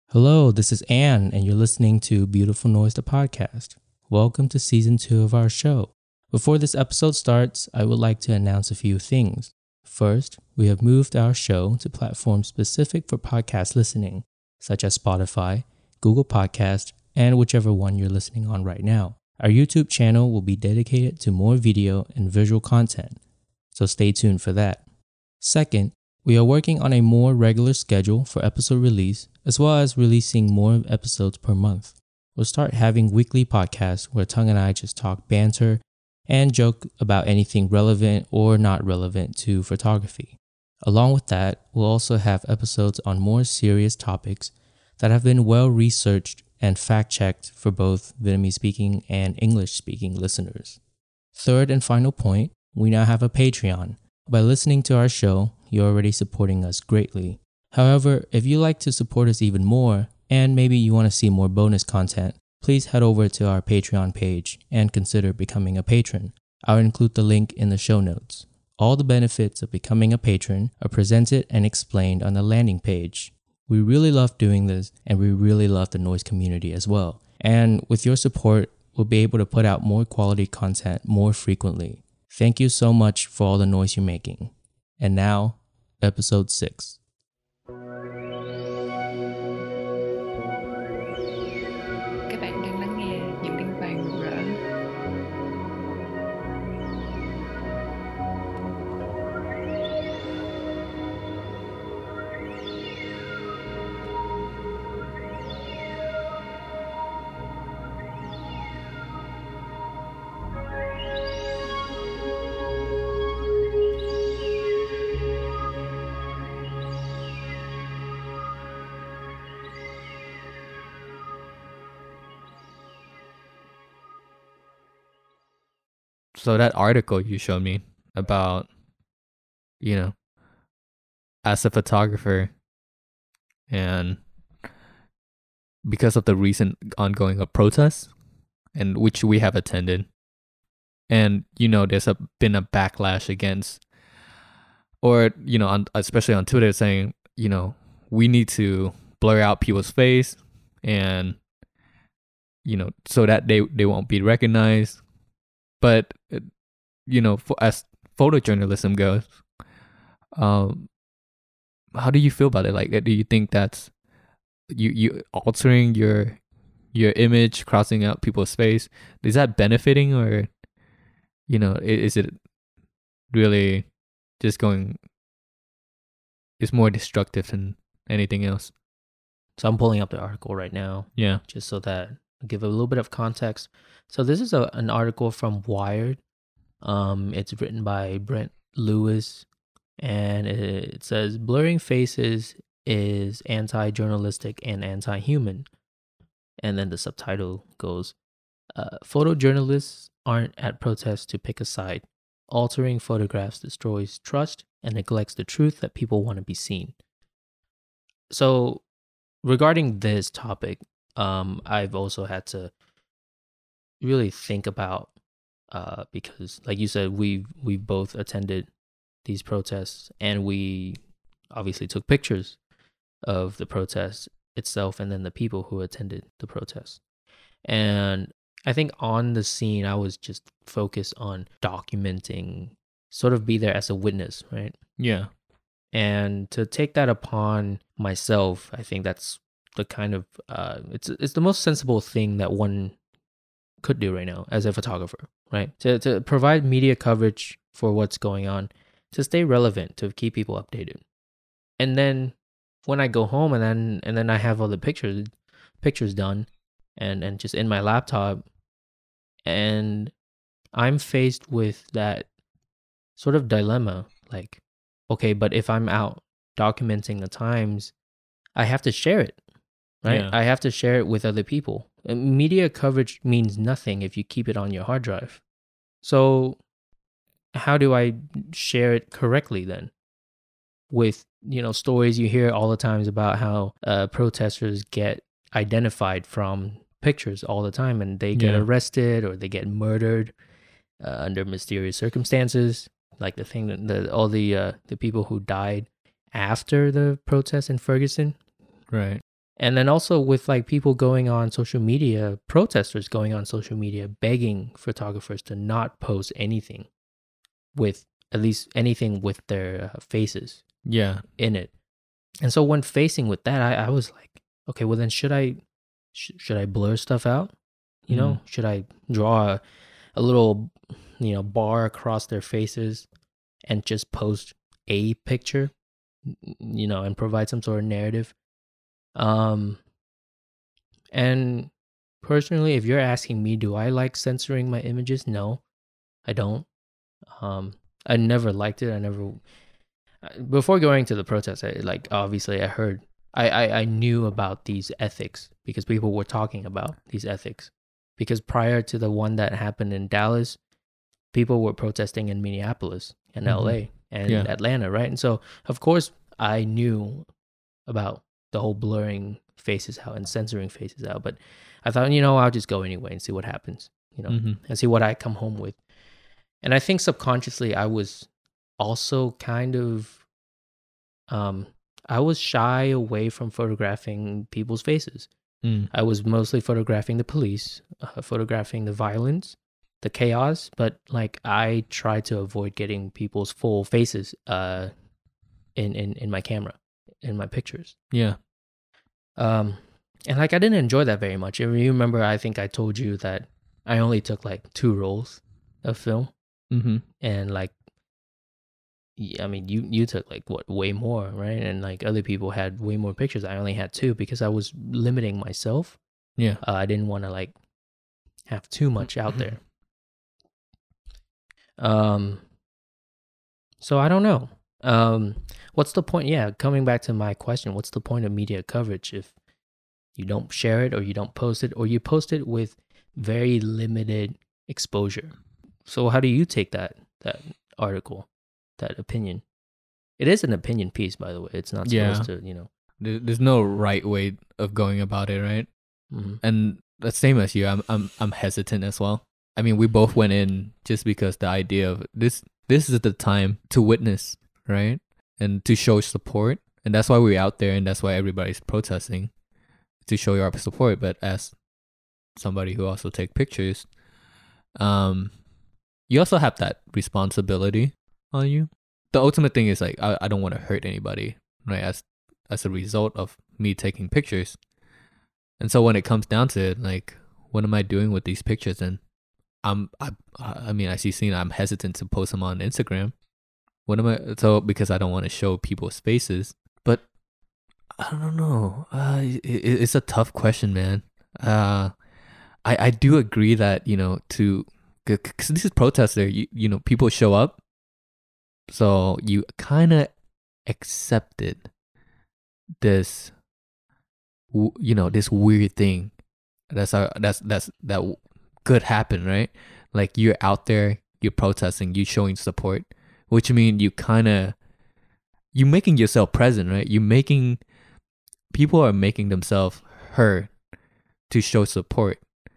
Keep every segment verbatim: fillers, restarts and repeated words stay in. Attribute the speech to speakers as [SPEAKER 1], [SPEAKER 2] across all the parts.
[SPEAKER 1] Hello, this is Anne, and you're listening to Beautiful Noise, the podcast. Welcome to season two of our show. Before this episode starts, I would like to announce a few things. First, we have moved our show to platforms specific for podcast listening, such as Spotify, Google Podcast, and whichever one you're listening on right now. Our YouTube channel will be dedicated to more video and visual content, so stay tuned for that. Second, we are working on a more regular schedule for episode release, as well as releasing more episodes per month. We'll start having weekly podcasts where Tung and I just talk banter and joke about anything relevant or not relevant to photography. Along with that, we'll also have episodes on more serious topics that have been well researched and fact-checked for both Vietnamese-speaking and English-speaking listeners. Third and final point, we now have a Patreon. By listening to our show, you're already supporting us greatly. However, if you'd like to support us even more, and maybe you want to see more bonus content, please head over to our Patreon page and consider becoming a patron. I'll include the link in the show notes. All the benefits of becoming a patron are presented and explained on the landing page. We really love doing this, and we really love the noise community as well. And with your support, we'll be able to put out more quality content more frequently. Thank you so much for all the noise you're making. And now, episode six.
[SPEAKER 2] Các bạn đang lắng nghe những tiếng vang rực rỡ.
[SPEAKER 3] So that article you showed me about, you know, as a photographer and because of the recent ongoing protests and which we have attended, and, you know, there's a, been a backlash against, or, you know, on, especially on Twitter saying, you know, we need to blur out people's face and, you know, so that they, they won't be recognized. But, you know, for, as photojournalism goes, um, how do you feel about it? Like, do you think that's you, you altering your your image, crossing out people's face? Is that benefiting, or, you know, is it really just going, it's more destructive than anything else?
[SPEAKER 1] So I'm pulling up the article right now.
[SPEAKER 3] Yeah.
[SPEAKER 1] Just so that I'll give a little bit of context. So this is a, an article from Wired. Um, it's written by Brent Lewis, and it, it says, blurring faces is anti-journalistic and anti-human. And then the subtitle goes, uh, photojournalists aren't at protests to pick a side. Altering photographs destroys trust and neglects the truth that people want to be seen. So regarding this topic, um, I've also had to really think about, uh, because like you said, we we both attended these protests, and we obviously took pictures of the protest itself and then the people who attended the protest. And I think on the scene, I was just focused on documenting, sort of be there as a witness, right?
[SPEAKER 3] Yeah.
[SPEAKER 1] And to take that upon myself, I think that's the kind of, uh, it's it's the most sensible thing that one could do right now as a photographer, right? To to provide media coverage for what's going on, to stay relevant, to keep people updated. And then when I go home and then and then I have all the pictures pictures done and and just in my laptop, and I'm faced with that sort of dilemma, like, okay, but if I'm out documenting the times, I have to share it, right?
[SPEAKER 3] Yeah.
[SPEAKER 1] I have to share it with other people. And media coverage means nothing if you keep it on your hard drive. So how do I share it correctly then? With, you know, stories you hear all the times about how uh, protesters get identified from pictures all the time, and they get
[SPEAKER 3] Yeah.
[SPEAKER 1] arrested or they get murdered uh, under mysterious circumstances. Like the thing that the, all the uh, the people who died after the protest in Ferguson.
[SPEAKER 3] Right.
[SPEAKER 1] And then also with like people going on social media, protesters going on social media, begging photographers to not post anything with at least anything with their uh, faces
[SPEAKER 3] Yeah.
[SPEAKER 1] in it. And so when facing with that, I, I was like, okay, well then should I, sh- should I blur stuff out? You know,
[SPEAKER 3] Mm.
[SPEAKER 1] should I draw a, a little, you know, bar across their faces and just post a picture, you know, and provide some sort of narrative? Um, and personally, if you're asking me, do I like censoring my images? No, I don't. Um, I never liked it. I never, before going to the protest, I, like, obviously I heard, I, I, I knew about these ethics because people were talking about these ethics. Because prior to the one that happened in Dallas, people were protesting in Minneapolis and
[SPEAKER 3] Mhm.
[SPEAKER 1] L A and
[SPEAKER 3] Yeah.
[SPEAKER 1] Atlanta, right? And so, of course, I knew about the whole blurring faces out and censoring faces out. But I thought, you know, I'll just go anyway and see what happens, you know,
[SPEAKER 3] Mhm.
[SPEAKER 1] and see what I come home with. And I think subconsciously I was also kind of, um, I was shy away from photographing people's faces.
[SPEAKER 3] Mm.
[SPEAKER 1] I was mostly photographing the police, uh, photographing the violence, the chaos, but like I tried to avoid getting people's full faces uh, in, in, in my camera, in my pictures.
[SPEAKER 3] Yeah.
[SPEAKER 1] Um, and like I didn't enjoy that very much. If you remember, I think I told you that I only took like two rolls of film,
[SPEAKER 3] Mm-hmm.
[SPEAKER 1] and like, y- I mean, you you took like what way more, right? And like other people had way more pictures. I only had two because I was limiting myself.
[SPEAKER 3] Yeah.
[SPEAKER 1] Uh, I didn't want to like have too much out there. Um, so I don't know. Um, what's the point? Yeah, coming back to my question, what's the point of media coverage if you don't share it or you don't post it or you post it with very limited exposure? So how do you take that that article, that opinion? It is an opinion piece, by the way. It's not
[SPEAKER 3] Yeah.
[SPEAKER 1] supposed to, you know.
[SPEAKER 3] There- There's no right way of going about it, right?
[SPEAKER 1] Mhm.
[SPEAKER 3] And the same as you, I'm I'm I'm hesitant as well. I mean, we both went in just because the idea of this this is the time to witness, right? And to show support. And that's why we're out there and that's why everybody's protesting to show your support. But as somebody who also take pictures, um you also have that responsibility on you. The ultimate thing is like I, I don't want to hurt anybody, right? As as a result of me taking pictures. And so when it comes down to it, like, what am I doing with these pictures? And I'm, I, I mean, as you've seen, I'm hesitant to post them on Instagram. What am I? So because I don't want to show people's faces. But I don't know. Uh, it, it's a tough question, man. Uh, I I do agree that you know to because this is protester. You you know people show up, so you kind of accepted this w- you know this weird thing that's our that's that's that w- could happen, right? Like you're out there, you're protesting, you showing support, which mean you kind of you making yourself present, right? You making people are making themselves heard to show support.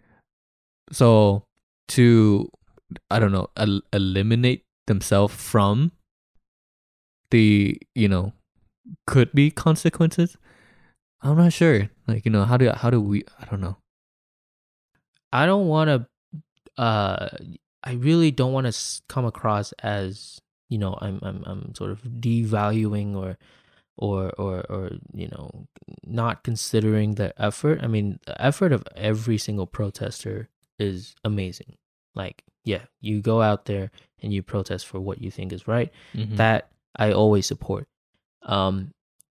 [SPEAKER 3] So to I don't know el- eliminate themselves from the you know could be consequences. I'm not sure. Like, you know, how do how do we I don't know.
[SPEAKER 1] I don't want to, uh, I really don't want to come across as, you know, I'm, I'm, I'm sort of devaluing or, or, or, or, you know, not considering the effort. I mean, the effort of every single protester is amazing. Like, yeah, you go out there and you protest for what you think is right.
[SPEAKER 3] Mhm.
[SPEAKER 1] That I always support. Um,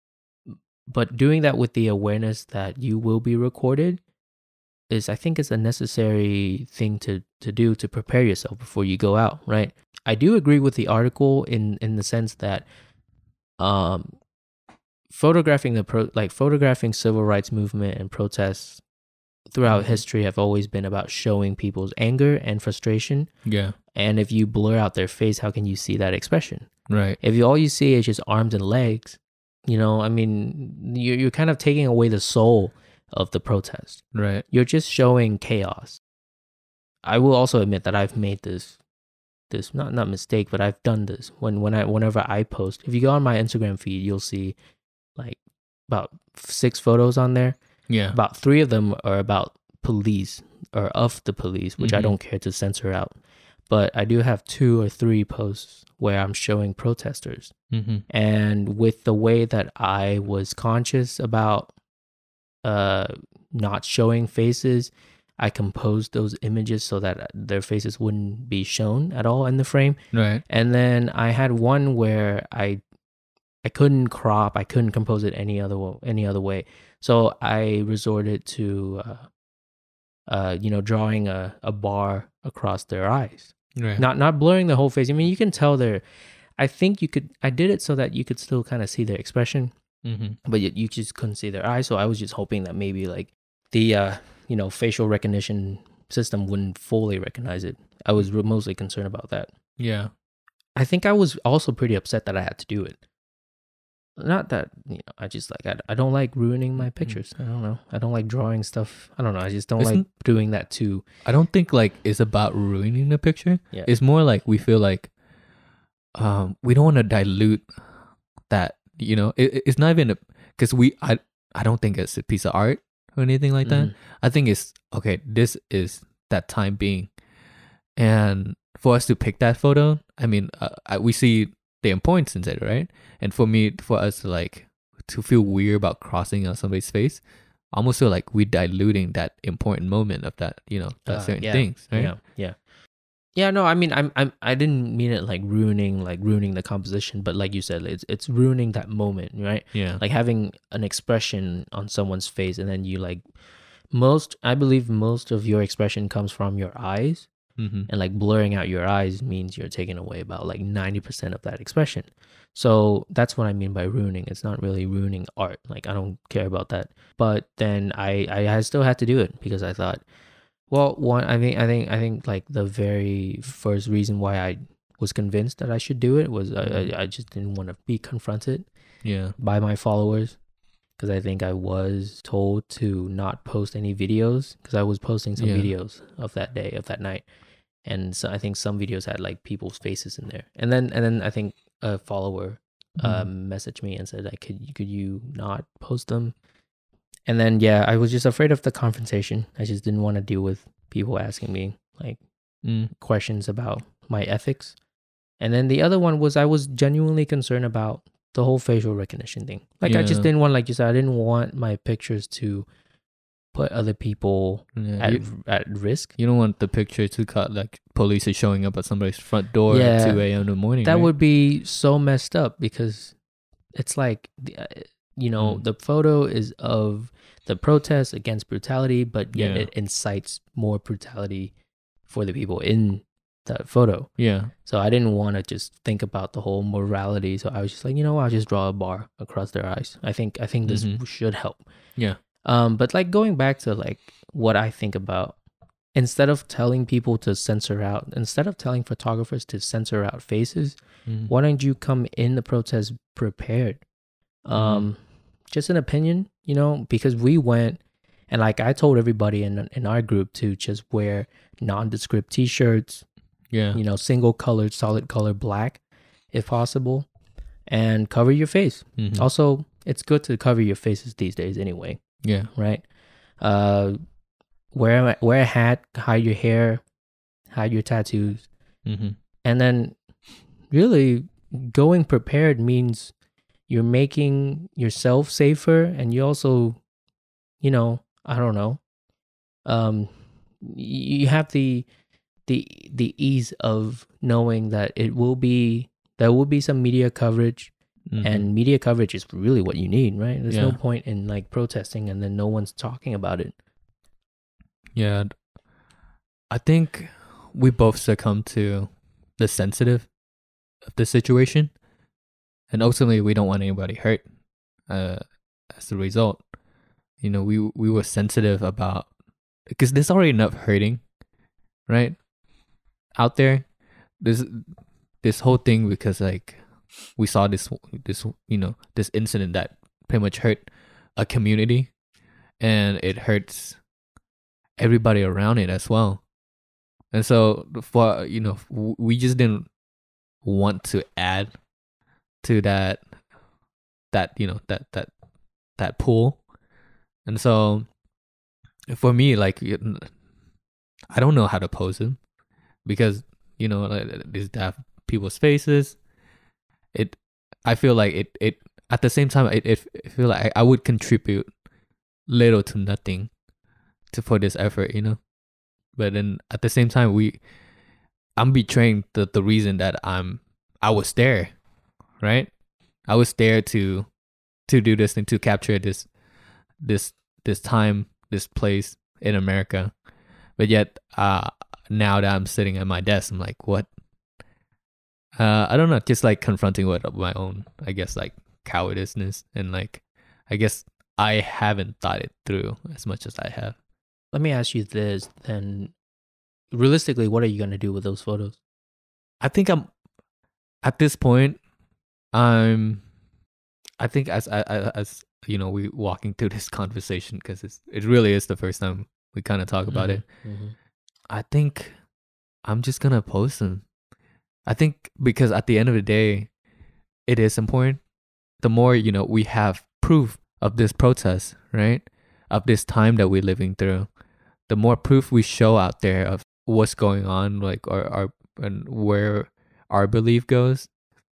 [SPEAKER 1] but doing that with the awareness that you will be recorded is, I think, is a necessary thing to, to do to prepare yourself before you go out, right? I do agree with the article in, in the sense that um, photographing the pro, like photographing civil rights movement and protests throughout
[SPEAKER 3] Mhm.
[SPEAKER 1] history have always been about showing people's anger and frustration.
[SPEAKER 3] Yeah.
[SPEAKER 1] And if you blur out their face, how can you see that expression?
[SPEAKER 3] Right.
[SPEAKER 1] If you, all you see is just arms and legs, you know, I mean, you're, you're kind of taking away the soul of the protest.
[SPEAKER 3] Right.
[SPEAKER 1] You're just showing chaos. I will also admit that I've made this, this not not mistake, but I've done this when when I whenever I post. If you go on my Instagram feed, you'll see like about six photos on there.
[SPEAKER 3] Yeah.
[SPEAKER 1] About three of them are about police or of the police, which
[SPEAKER 3] Mhm.
[SPEAKER 1] I don't care to censor out. But I do have two or three posts where I'm showing protesters.
[SPEAKER 3] Mm-hmm.
[SPEAKER 1] And with the way that I was conscious about uh, not showing faces, I composed those images so that their faces wouldn't be shown at all in the frame.
[SPEAKER 3] Right.
[SPEAKER 1] And then I had one where I I couldn't crop, I couldn't compose it any other wo- any other way. So I resorted to uh, uh, you know, drawing a, a bar across their eyes.
[SPEAKER 3] Right.
[SPEAKER 1] Not not blurring the whole face. I mean, you can tell they're I think you could I did it so that you could still kind of see their expression,
[SPEAKER 3] Mm-hmm.
[SPEAKER 1] but you, you just couldn't see their eyes. So I was just hoping that maybe like the uh, you know, facial recognition system wouldn't fully recognize it. I was re- mostly concerned about that.
[SPEAKER 3] Yeah.
[SPEAKER 1] I think I was also pretty upset that I had to do it. Not that, you know, I just like I, I don't like ruining my pictures. I don't know. I don't like drawing stuff. I don't know. I just don't like
[SPEAKER 3] Isn't-
[SPEAKER 1] doing that too.
[SPEAKER 3] I don't think like it's about ruining the picture.
[SPEAKER 1] Yeah.
[SPEAKER 3] It's more like we feel like um we don't want to dilute that, you know. It, it's not even because we I I don't think it's a piece of art or anything like that.
[SPEAKER 1] Mhm.
[SPEAKER 3] I think it's okay, this is that time being. And for us to pick that photo, I mean, uh, I, we see the importance in it, right? And for me, for us to like to feel weird about crossing on somebody's face, I almost feel like we're diluting that important moment of that, you know, that
[SPEAKER 1] Uh,
[SPEAKER 3] certain
[SPEAKER 1] yeah,
[SPEAKER 3] things, right?
[SPEAKER 1] Yeah, yeah, yeah. No, I mean, I'm, I'm, I didn't mean it like ruining, like ruining the composition, but like you said, it's, it's ruining that moment, right?
[SPEAKER 3] Yeah.
[SPEAKER 1] Like having an expression on someone's face, and then you like most, I believe most of your expression comes from your eyes,
[SPEAKER 3] Mm-hmm.
[SPEAKER 1] and like blurring out your eyes means you're taking away about like ninety percent of that expression. So that's what I mean by ruining. It's not really ruining art. Like I don't care about that. But then I, I, I still had to do it because I thought, well, one, I think, I think, I think like the very first reason why I was convinced that I should do it was I, I, I just didn't want to be confronted
[SPEAKER 3] Yeah.
[SPEAKER 1] by my followers. Because I think I was told to not post any videos because I was posting some
[SPEAKER 3] Yeah.
[SPEAKER 1] videos of that day, of that night. And so I think some videos had like people's faces in there. And then and then I think a follower um, messaged me and said, like, could, could you not post them? And then, yeah, I was just afraid of the confrontation. I just didn't want to deal with people asking me like
[SPEAKER 3] Mm.
[SPEAKER 1] questions about my ethics. And then the other one was I was genuinely concerned about the whole facial recognition thing. Like I just
[SPEAKER 3] Yeah.
[SPEAKER 1] didn't want, like you said, I didn't want my pictures to put other people
[SPEAKER 3] Yeah.
[SPEAKER 1] at
[SPEAKER 3] You,
[SPEAKER 1] at risk.
[SPEAKER 3] you don't want the picture to cut like police is showing up at somebody's front door
[SPEAKER 1] Yeah.
[SPEAKER 3] at two a.m. in the morning.
[SPEAKER 1] That
[SPEAKER 3] right?
[SPEAKER 1] would be so messed up because it's like, the- uh, you know,
[SPEAKER 3] Mm.
[SPEAKER 1] the photo is of the protest against brutality, but yet
[SPEAKER 3] Yeah.
[SPEAKER 1] it incites more brutality for the people in that photo.
[SPEAKER 3] Yeah.
[SPEAKER 1] So I didn't want to just think about the whole morality. So I was just like, you know, I'll just draw a bar across their eyes. I think I think this
[SPEAKER 3] Mhm.
[SPEAKER 1] should help.
[SPEAKER 3] Yeah.
[SPEAKER 1] Um, but like going back to like what I think about, instead of telling people to censor out, instead of telling photographers to censor out faces,
[SPEAKER 3] Mhm.
[SPEAKER 1] why don't you come in the protest prepared? Um, just an opinion, you know, because we went and like I told everybody in in our group to just wear nondescript t-shirts,
[SPEAKER 3] Yeah.
[SPEAKER 1] you know, single colored, solid color black, if possible, and cover your face.
[SPEAKER 3] Mhm.
[SPEAKER 1] Also, it's good to cover your faces these days anyway,
[SPEAKER 3] Yeah.
[SPEAKER 1] right? Uh, wear wear a hat, hide your hair, hide your tattoos,
[SPEAKER 3] Mm-hmm.
[SPEAKER 1] and then really going prepared means you're making yourself safer, and you also, you know, I don't know, um, y- you have the the the ease of knowing that it will be there will be some media coverage,
[SPEAKER 3] Mm-hmm.
[SPEAKER 1] and media coverage is really what you need, right? There's no
[SPEAKER 3] Yeah.
[SPEAKER 1] point in like protesting and then no one's talking about it.
[SPEAKER 3] Yeah. I think we both succumb to the sensitive of the situation. And ultimately we don't want anybody hurt uh as a result. You know, we we were sensitive about because there's already enough hurting, right? Out there. There's this whole thing because like we saw this this you know, this incident that pretty much hurt a community and it hurts everybody around it as well. And so for you know, w- we just didn't want to add to that that you know that that that pull. And so for me, like, I don't know how to pose them because, you know, like, these have people's faces. It, I feel like it, it at the same time, it, it I feel like I would contribute little to nothing to for this effort, you know. But then at the same time, we, I'm betraying the, the reason that I'm, I was there, right? I was there to, to do this thing, to capture this, this, this time, this place in America. But yet, uh, now that I'm sitting at my desk, I'm like, what? Uh, I don't know, just like confronting what my own, I guess, like cowardiceness, and like, I guess I haven't thought it through as much as I have.
[SPEAKER 1] Let me ask you this then. Realistically, what are you going to do with those photos?
[SPEAKER 3] I think I'm, at this point, I'm, I think as, as, as you know, we walking through this conversation, because it's, it really is the first time we kind of talk about
[SPEAKER 1] mm-hmm.
[SPEAKER 3] it.
[SPEAKER 1] Mm-hmm.
[SPEAKER 3] I think I'm just going to post them. I think because at the end of the day, it is important. The more, you know, we have proof of this protest, right? Of this time that we're living through, the more proof we show out there of what's going on, like, or our, and where our belief goes.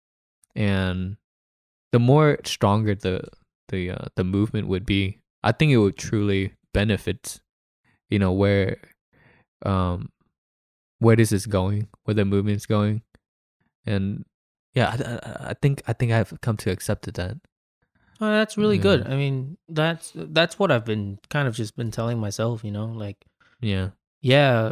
[SPEAKER 3] And the more stronger the, the, uh, the movement would be, I think it would truly benefit, you know, where, um, where this is going, where the movement's going. And yeah, I, I, I think I think I've come to accept that.
[SPEAKER 1] Oh, that's really
[SPEAKER 3] Yeah.
[SPEAKER 1] good. I mean, that's that's what I've been kind of just been telling myself, you know, like,
[SPEAKER 3] Yeah,
[SPEAKER 1] yeah,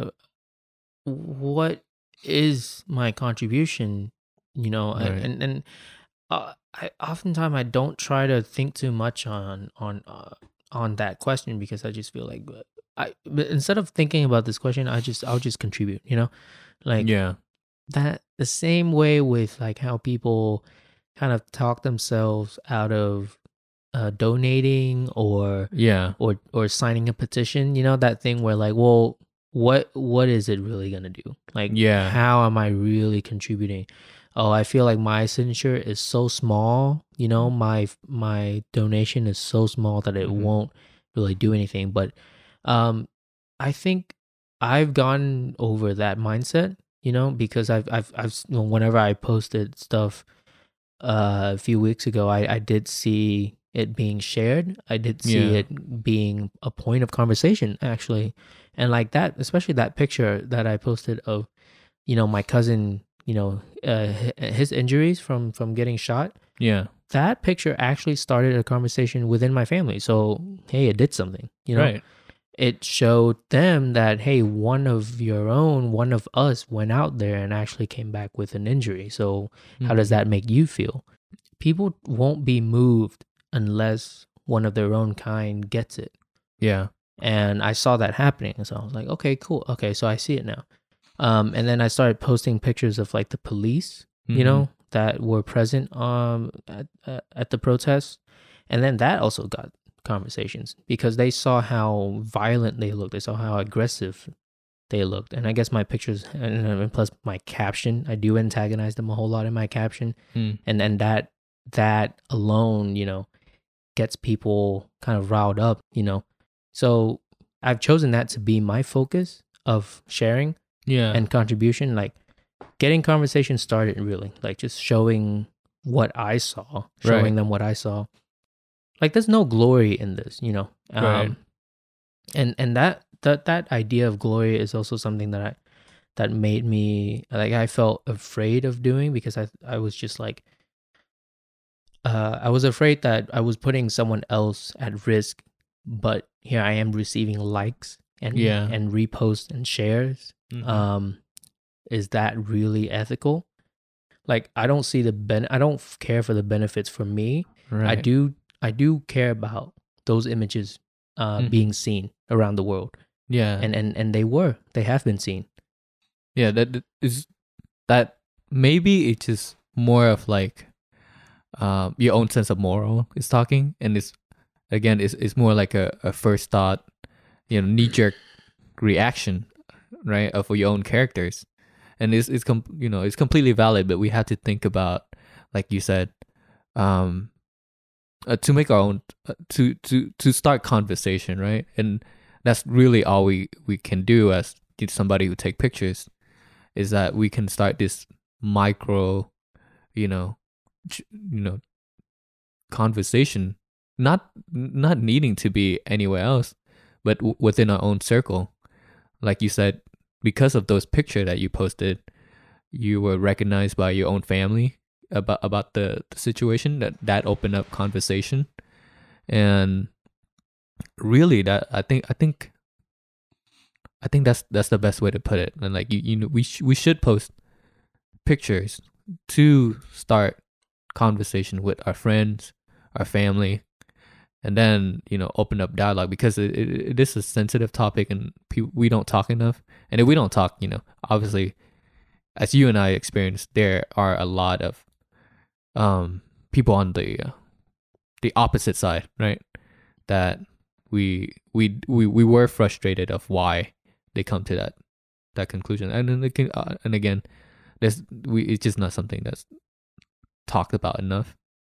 [SPEAKER 1] what is my contribution, you know,
[SPEAKER 3] Right.
[SPEAKER 1] and and uh, I oftentimes I don't try to think too much on on uh, on that question, because I just feel like uh, I but instead of thinking about this question, I just I'll just contribute, you know, like
[SPEAKER 3] yeah,
[SPEAKER 1] that the same way with like how people kind of talk themselves out of uh, donating or
[SPEAKER 3] yeah,
[SPEAKER 1] or or signing a petition, you know, that thing where like, well, what what is it really gonna do? Like,
[SPEAKER 3] Yeah.
[SPEAKER 1] how am I really contributing? Oh, I feel like my signature is so small, you know, my my donation is so small that it
[SPEAKER 3] Mhm.
[SPEAKER 1] won't really do anything. But um I think I've gone over that mindset, you know, because I've I've I've you know, whenever I posted stuff uh, a few weeks ago, I I did see it being shared. I did see
[SPEAKER 3] Yeah.
[SPEAKER 1] it being a point of conversation, actually. And like that, especially that picture that I posted of, you know, my cousin, you know, uh, hi- his injuries from from getting shot.
[SPEAKER 3] Yeah.
[SPEAKER 1] That picture actually started a conversation within my family. So, hey, it did something, you know.
[SPEAKER 3] Right.
[SPEAKER 1] It showed them that, hey, one of your own, one of us went out there and actually came back with an injury. So how does
[SPEAKER 3] Mhm.
[SPEAKER 1] that make you feel? People won't be moved unless one of their own kind gets it.
[SPEAKER 3] Yeah.
[SPEAKER 1] And I saw that happening. And so I was like, okay, cool. Okay, so I see it now. Um, and then I started posting pictures of like the police, you
[SPEAKER 3] Mhm.
[SPEAKER 1] know, that were present um at, uh, at the protest. And then that also got conversations because they saw how violent they looked. They saw how aggressive they looked. And I guess my pictures and, and plus my caption, I do antagonize them a whole lot in my caption.
[SPEAKER 3] Mm.
[SPEAKER 1] And then that that alone, you know, gets people kind of riled up, you know. So I've chosen that to be my focus of sharing
[SPEAKER 3] Yeah.
[SPEAKER 1] and contribution, like getting conversation started, really, like just showing what I saw, showing
[SPEAKER 3] Right.
[SPEAKER 1] them what I saw. Like there's no glory in this, you know. Um
[SPEAKER 3] Right.
[SPEAKER 1] and and that that that idea of glory is also something that I that made me like I felt afraid of doing because I I was just like uh I was afraid that I was putting someone else at risk, but here I am receiving likes and
[SPEAKER 3] Yeah.
[SPEAKER 1] and reposts and shares.
[SPEAKER 3] Mhm.
[SPEAKER 1] Um is that really ethical? Like I don't see the ben I don't f- care for the benefits for me.
[SPEAKER 3] Right.
[SPEAKER 1] I do I do care about those images uh
[SPEAKER 3] Mhm.
[SPEAKER 1] being seen around the world.
[SPEAKER 3] Yeah.
[SPEAKER 1] And and and they were. They have been seen.
[SPEAKER 3] yeah. That that is that maybe it's just more of like um your own sense of moral is talking, and it's again it's it's more like a, a first thought, you know, knee jerk reaction, right, of your own characters, and it's it's com- you know it's completely valid, but we have to think about, like you said, um uh, to make our own uh, to to to start conversation, right? And that's really all we we can do as somebody who take pictures, is that we can start this micro, you know, ch- you know, conversation, not not needing to be anywhere else, but w- within our own circle. Like you said, because of those pictures that you posted, you were recognized by your own family about about the, the situation. That that opened up conversation, and really, that I think I think I think that's that's the best way to put it. And like you you know, we sh- we should post pictures to start conversation with our friends, our family, and then, you know, open up dialogue, because it, it, it is a sensitive topic, and pe- we don't talk enough. And if we don't talk, you know, obviously, as you and I experienced, there are a lot of um people on the uh, the opposite side, right? That we we we we were frustrated of why they come to that that conclusion, and then can, uh, and again, there's we it's just not something that's talked about enough.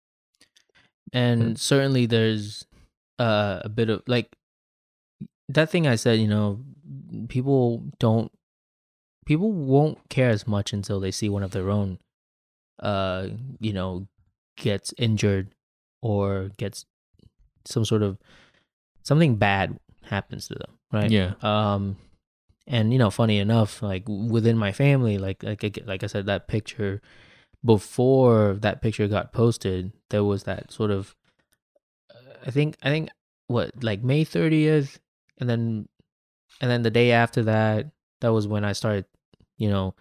[SPEAKER 1] And certainly there's uh, a bit of like that thing I said, you know, people don't, people won't care as much until they see one of their own, uh, you know, gets injured or gets some sort of, something bad happens to them, right?
[SPEAKER 3] Yeah.
[SPEAKER 1] Um, and, you know, funny enough, like within my family, like, like, like I said, that picture, before that picture got posted, there was that sort of, I think, I think what, like May thirtieth, and then, and then the day after that, that was when I started, you know,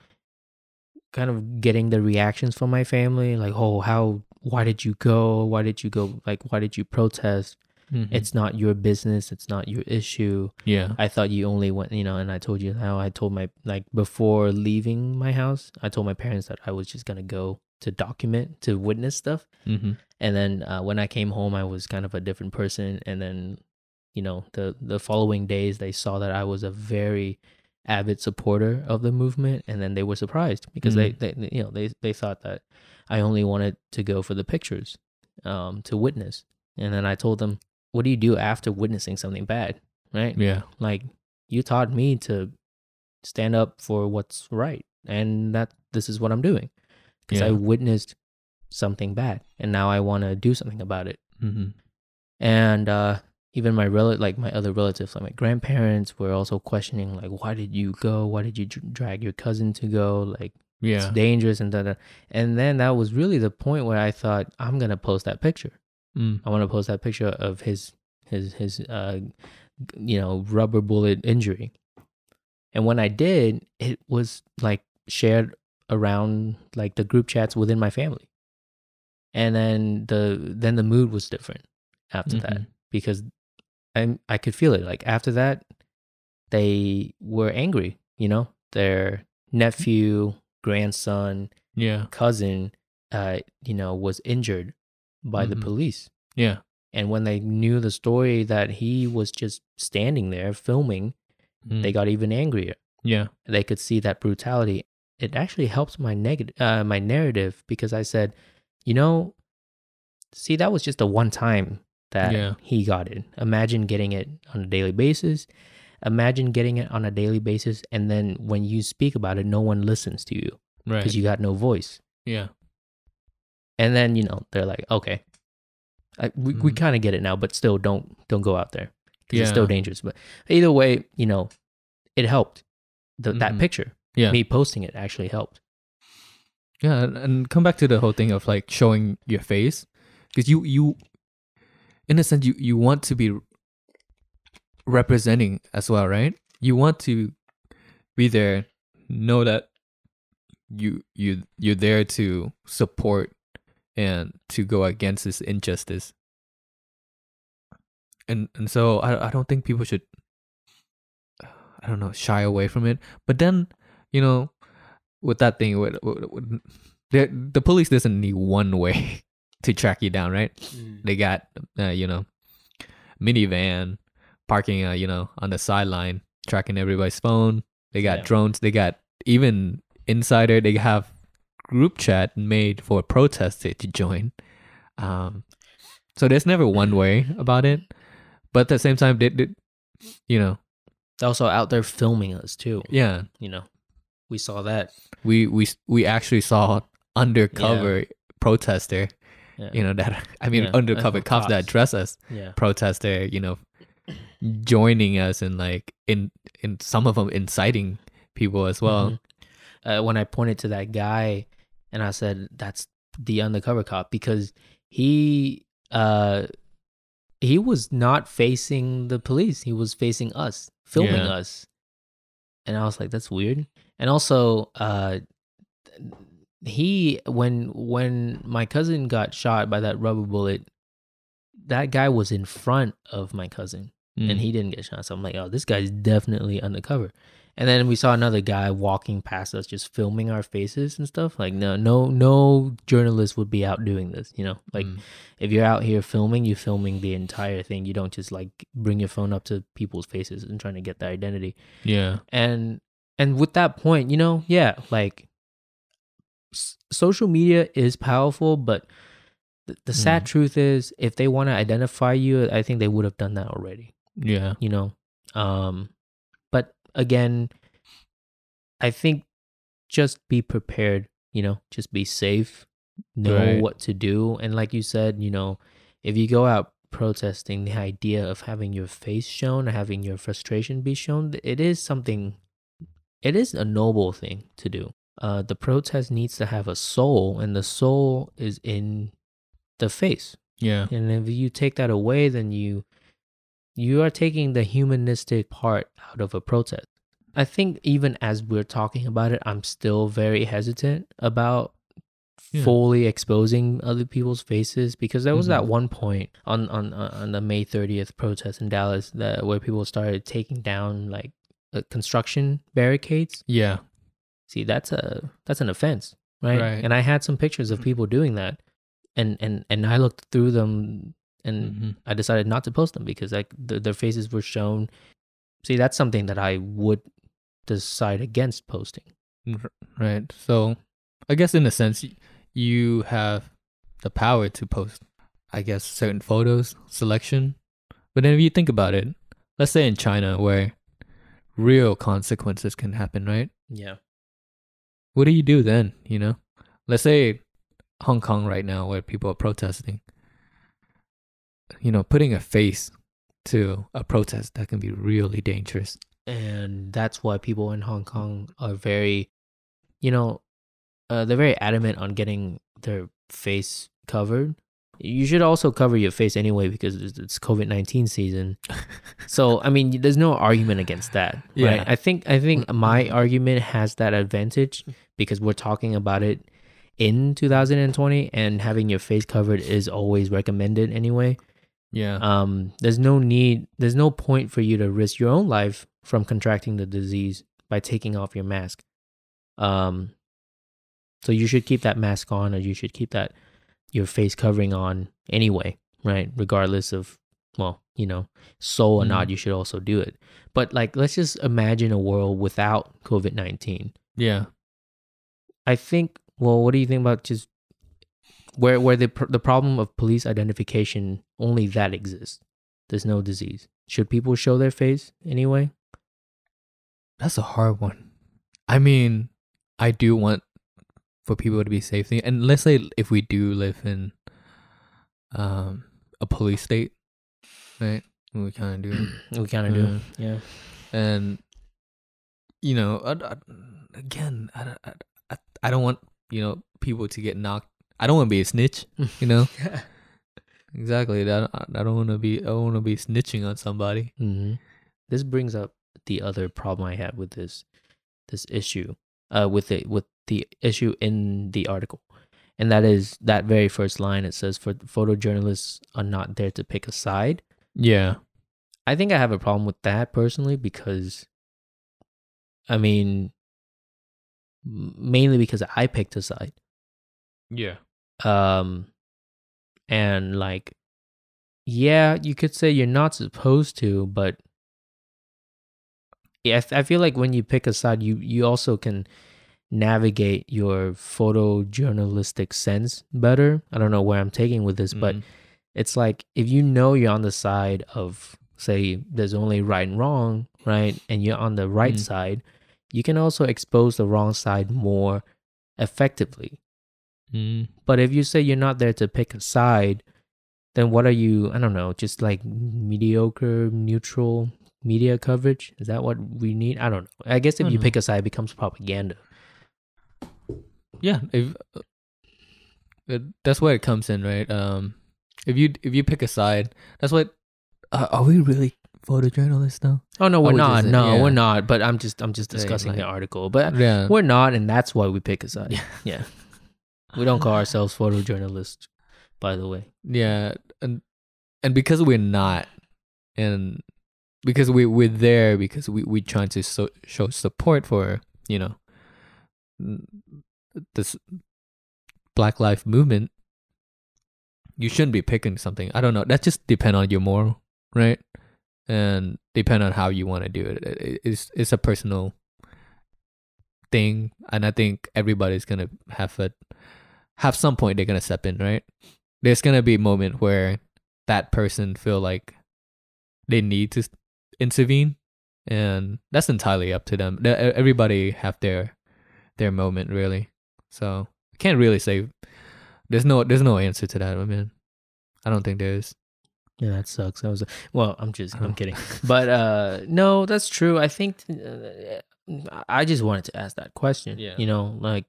[SPEAKER 1] kind of getting the reactions from my family, like, oh, how, why did you go? Why did you go? Like, why did you protest?
[SPEAKER 3] Mm-hmm.
[SPEAKER 1] It's not your business. It's not your issue.
[SPEAKER 3] Yeah.
[SPEAKER 1] I thought you only went, you know, and I told you how I told my, like, before leaving my house, I told my parents that I was just going to go to document, to witness stuff.
[SPEAKER 3] Mm-hmm.
[SPEAKER 1] And then uh, when I came home, I was kind of a different person. And then, you know, the, the following days, they saw that I was a very avid supporter of the movement. And then they were surprised because
[SPEAKER 3] Mm.
[SPEAKER 1] they, they, you know, they, they thought that I only wanted to go for the pictures, um, to witness. And then I told them, what do you do after witnessing something bad, right?
[SPEAKER 3] Yeah.
[SPEAKER 1] Like, you taught me to stand up for what's right, and that this is what I'm doing, because
[SPEAKER 3] Yeah.
[SPEAKER 1] I witnessed something bad, and now I want to do something about it.
[SPEAKER 3] Mm-hmm.
[SPEAKER 1] And uh, even my rel- like my other relatives, like my grandparents, were also questioning, like, why did you go? Why did you dr- drag your cousin to go? Like, it's
[SPEAKER 3] Yeah.
[SPEAKER 1] dangerous, and da da. And then that was really the point where I thought, I'm gonna post that picture.
[SPEAKER 3] Mm.
[SPEAKER 1] I want to post that picture of his his his uh you know, rubber bullet injury. And when I did, it was like shared around like the group chats within my family. And then the then the mood was different after that,
[SPEAKER 3] Mhm.
[SPEAKER 1] because I I could feel it. Like after that, they were angry, you know? Their nephew, grandson,
[SPEAKER 3] Yeah.
[SPEAKER 1] cousin uh you know, was injured by the
[SPEAKER 3] Mhm.
[SPEAKER 1] police.
[SPEAKER 3] Yeah.
[SPEAKER 1] And when they knew the story that he was just standing there filming,
[SPEAKER 3] Mm.
[SPEAKER 1] they got even angrier.
[SPEAKER 3] Yeah.
[SPEAKER 1] They could see that brutality. It actually helped my negative, uh, my narrative, because I said, you know, see, that was just a one time that
[SPEAKER 3] Yeah.
[SPEAKER 1] he got it. Imagine getting it on a daily basis. Imagine getting it on a daily basis, and then when you speak about it, no one listens to you
[SPEAKER 3] Right.
[SPEAKER 1] because you got no voice.
[SPEAKER 3] Yeah.
[SPEAKER 1] And then, you know, they're like, okay, I, we we
[SPEAKER 3] Mhm.
[SPEAKER 1] kind of get it now, but still, don't don't go out there because it's
[SPEAKER 3] Yeah.
[SPEAKER 1] still dangerous. But either way, you know, it helped. The, That
[SPEAKER 3] Mhm.
[SPEAKER 1] picture,
[SPEAKER 3] Yeah.
[SPEAKER 1] me posting it, actually helped.
[SPEAKER 3] Yeah, and, and come back to the whole thing of like showing your face, because you you, in a sense, you you want to be representing as well, right? You want to be there, know that you you you're there to support and to go against this injustice. And and so I I don't think people should, I don't know, shy away from it. But then, you know, with that thing, with, with, with, the the police doesn't need one way to track you down, right? They got uh, you know, minivan parking, uh, you know, on the sideline, tracking everybody's phone. They got
[SPEAKER 1] Yeah.
[SPEAKER 3] drones. They got even insider. They have group chat made for protesters to join. Um, So there's never one way about it. But at the same time, they, they, you know,
[SPEAKER 1] They're also out there filming us too.
[SPEAKER 3] yeah,
[SPEAKER 1] You know, we saw that.
[SPEAKER 3] we we we actually saw undercover protester.
[SPEAKER 1] Yeah.
[SPEAKER 3] You know that I mean
[SPEAKER 1] Yeah,
[SPEAKER 3] undercover
[SPEAKER 1] uh,
[SPEAKER 3] cops that
[SPEAKER 1] cops.
[SPEAKER 3] dress as
[SPEAKER 1] Yeah.
[SPEAKER 3] protester. You know, joining us and like in in some of them inciting people as well.
[SPEAKER 1] Mhm. Uh, when I pointed to that guy and I said, that's the undercover cop, because he uh he was not facing the police. He was facing us, filming
[SPEAKER 3] Yeah.
[SPEAKER 1] us. And I was like, that's weird. And also, uh he when when my cousin got shot by that rubber bullet, that guy was in front of my cousin.
[SPEAKER 3] Mm.
[SPEAKER 1] And he didn't get shot. So I'm like, oh, this guy's definitely undercover. And then we saw another guy walking past us, just filming our faces and stuff. Like, no, no, no journalist would be out doing this. You know, like
[SPEAKER 3] Mm.
[SPEAKER 1] if you're out here filming, you're filming the entire thing. You don't just like bring your phone up to people's faces and trying to get their identity.
[SPEAKER 3] yeah,
[SPEAKER 1] And and with that point, you know, yeah, like s- social media is powerful, but the, the sad
[SPEAKER 3] Mm.
[SPEAKER 1] truth is, if they want to identify you, I think they would have done that already.
[SPEAKER 3] yeah,
[SPEAKER 1] You know, um, but again, I think just be prepared. You know, just be safe. Know
[SPEAKER 3] Right.
[SPEAKER 1] what to do, and like you said, you know, if you go out protesting, the idea of having your face shown, or having your frustration be shown, it is something. It is a noble thing to do. Uh, the protest needs to have a soul, and the soul is in the face.
[SPEAKER 3] yeah,
[SPEAKER 1] And if you take that away, then you you are taking the humanistic part out of a protest. I think even as we're talking about it, I'm still very hesitant about
[SPEAKER 3] Yeah.
[SPEAKER 1] fully exposing other people's faces, because there was
[SPEAKER 3] Mhm.
[SPEAKER 1] that one point on on on the May thirtieth protest in Dallas that where people started taking down like uh, construction barricades.
[SPEAKER 3] yeah,
[SPEAKER 1] See, that's a that's an offense, right?
[SPEAKER 3] Right.
[SPEAKER 1] And I had some pictures of people doing that, and and and I looked through them, and
[SPEAKER 3] Mhm.
[SPEAKER 1] I decided not to post them because like the, their faces were shown. See, that's something that I would decide against posting.
[SPEAKER 3] right. So, I guess in a sense, y- you have the power to post, I guess, certain photos selection. But then if you think about it, let's say in China where real consequences can happen, right?
[SPEAKER 1] Yeah.
[SPEAKER 3] What do you do then? You know, let's say Hong Kong right now where people are protesting. You know, putting a face to a protest that can be really dangerous.
[SPEAKER 1] And that's why people in Hong Kong are very, you know, uh, they're very adamant on getting their face covered. You should also cover your face anyway because it's- it's COVID nineteen season. So I mean, there's no argument against that, right?
[SPEAKER 3] Yeah.
[SPEAKER 1] I think I think my argument has that advantage because we're talking about it in two thousand twenty, and having your face covered is always recommended anyway.
[SPEAKER 3] Yeah.
[SPEAKER 1] Um, there's no need, there's no point for you to risk your own life from contracting the disease by taking off your mask. Um, so you should keep that mask on, or you should keep that your face covering on anyway, right? Regardless of, well, you know, soul or
[SPEAKER 3] Mm.
[SPEAKER 1] not, you should also do it. But like, let's just imagine a world without COVID nineteen.
[SPEAKER 3] yeah.
[SPEAKER 1] I think. Well, what do you think about just where where the pr- the problem of police identification only that exists? There's no disease. Should people show their face anyway?
[SPEAKER 3] That's a hard one. I mean, I do want for people to be safe. And let's say if we do live in um a police state, right? We kind of do.
[SPEAKER 1] We kind of do. Yeah.
[SPEAKER 3] And you know, I, I, again, I, I, I, I don't want, you know, people to get knocked. I don't want to be a snitch, you know. Exactly. I don't, I don't want to be. I don't want to be snitching on somebody.
[SPEAKER 1] hmm This brings up the other problem I had with this this issue, uh, with the with the issue in the article, and that is that very first line. It says, "For photojournalists are not there to pick a side."
[SPEAKER 3] Yeah.
[SPEAKER 1] I think I have a problem with that personally because, I mean, m- mainly because I picked a side.
[SPEAKER 3] Yeah.
[SPEAKER 1] Um, and like, yeah, you could say you're not supposed to, but yeah, I, th- I feel like when you pick a side, you you also can navigate your photojournalistic sense better. I don't know where I'm taking with this, but
[SPEAKER 3] Mm.
[SPEAKER 1] it's like if you know you're on the side of, say, there's only right and wrong, right? And you're on the right
[SPEAKER 3] Mm.
[SPEAKER 1] side, you can also expose the wrong side more effectively.
[SPEAKER 3] Mm.
[SPEAKER 1] But if you say you're not there to pick a side, then what are you, I don't know, just like mediocre, neutral media coverage? Is that what we need? I don't know. I guess if
[SPEAKER 3] I
[SPEAKER 1] you
[SPEAKER 3] don't
[SPEAKER 1] pick a side, it becomes propaganda.
[SPEAKER 3] Yeah, if uh, uh, that's where it comes in, right? Um, if you if you pick a side, that's what. Uh, are we really photojournalists now?
[SPEAKER 1] Oh no,
[SPEAKER 3] Or
[SPEAKER 1] we're
[SPEAKER 3] we
[SPEAKER 1] not.
[SPEAKER 3] just-
[SPEAKER 1] No,
[SPEAKER 3] yeah.
[SPEAKER 1] we're not. But I'm just I'm just
[SPEAKER 3] Saying,
[SPEAKER 1] discussing the
[SPEAKER 3] like-
[SPEAKER 1] article. But
[SPEAKER 3] Yeah,
[SPEAKER 1] we're not, and that's why we pick a side.
[SPEAKER 3] Yeah.
[SPEAKER 1] Yeah. We don't call ourselves photojournalists, by the way.
[SPEAKER 3] yeah, and and because we're not, and because we we're there because we we trying to so, show support for, you know, n- this Black Lives Movement. You shouldn't be picking something. I don't know. That just depend on your moral, right? And depend on how you want to do it. It- it- It's it's a personal thing, and I think everybody's gonna have a have some point they're gonna step in, right? There's gonna be a moment where that person feel like they need to s- intervene, and that's entirely up to them. The- e- Everybody have their their moment, really. So I can't really say. There's no there's no answer to that, I mean. I don't think there is.
[SPEAKER 1] Yeah, that sucks. That was a, well, I'm just I'm
[SPEAKER 3] Oh.
[SPEAKER 1] kidding. But uh no, that's true. I think uh, I just wanted to ask that question.
[SPEAKER 3] Yeah.
[SPEAKER 1] You know, like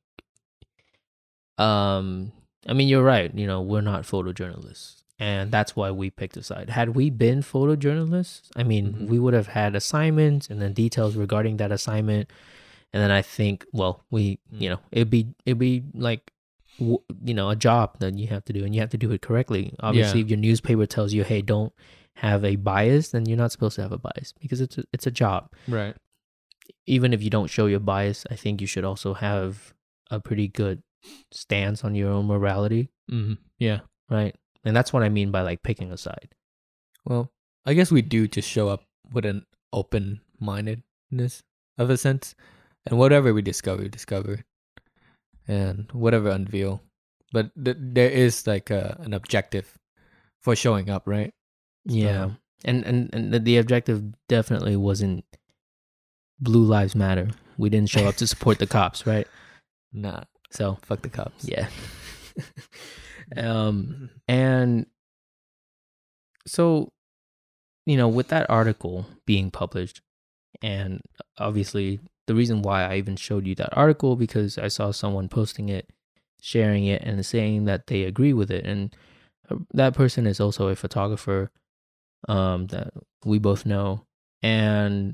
[SPEAKER 1] um I mean, you're right, you know, we're not photojournalists. And that's why we picked a side. Had we been photojournalists, I mean,
[SPEAKER 3] Mhm.
[SPEAKER 1] we would have had assignments and then details regarding that assignment. And then I think, well, we,
[SPEAKER 3] Mm.
[SPEAKER 1] you know, it'd be it'd be like w- you know, a job that you have to do, and you have to do it correctly. Obviously,
[SPEAKER 3] Yeah.
[SPEAKER 1] if your newspaper tells you, "Hey, don't have a bias," then you're not supposed to have a bias because it's a, it's a job.
[SPEAKER 3] Right.
[SPEAKER 1] Even if you don't show your bias, I think you should also have a pretty good stance on your own morality,
[SPEAKER 3] hmm Yeah.
[SPEAKER 1] right? And that's what I mean by like picking a side.
[SPEAKER 3] Well, I guess we do just show up with an open mindedness of a sense. And whatever we discover, we discover. And whatever unveil. But th- there is like a, an objective for showing up, right?
[SPEAKER 1] Yeah,
[SPEAKER 3] So-
[SPEAKER 1] and and and the- the objective definitely wasn't Blue Lives Matter. We didn't show up to support the cops, right?
[SPEAKER 3] Nah,
[SPEAKER 1] So
[SPEAKER 3] fuck the cops.
[SPEAKER 1] yeah. um, and so, you know, with that article being published, and obviously the reason why I even showed you that article because I saw someone posting it, sharing it, and saying that they agree with it, and uh, that person is also a photographer, um, that we both know, and